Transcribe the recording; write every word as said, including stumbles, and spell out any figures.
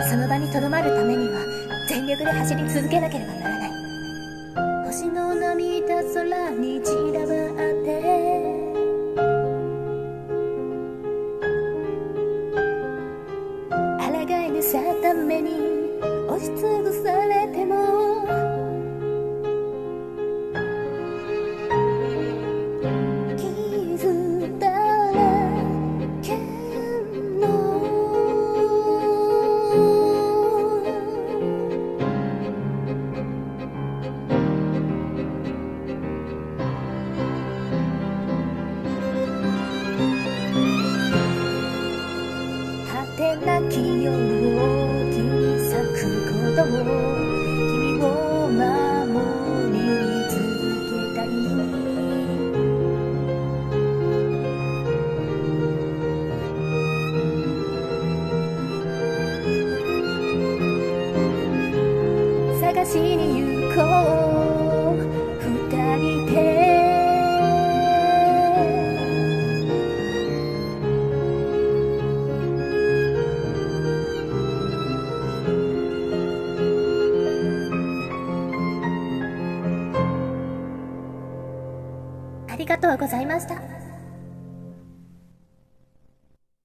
その場にとどまるためには全力で走り続けなければならない。星の涙空に散らばって抗えぬ定めに押しつぶされても気づいたらけんの果てなき夜を切り裂くことを君を守り続けたい。探しに行こう二人でありがとうございました。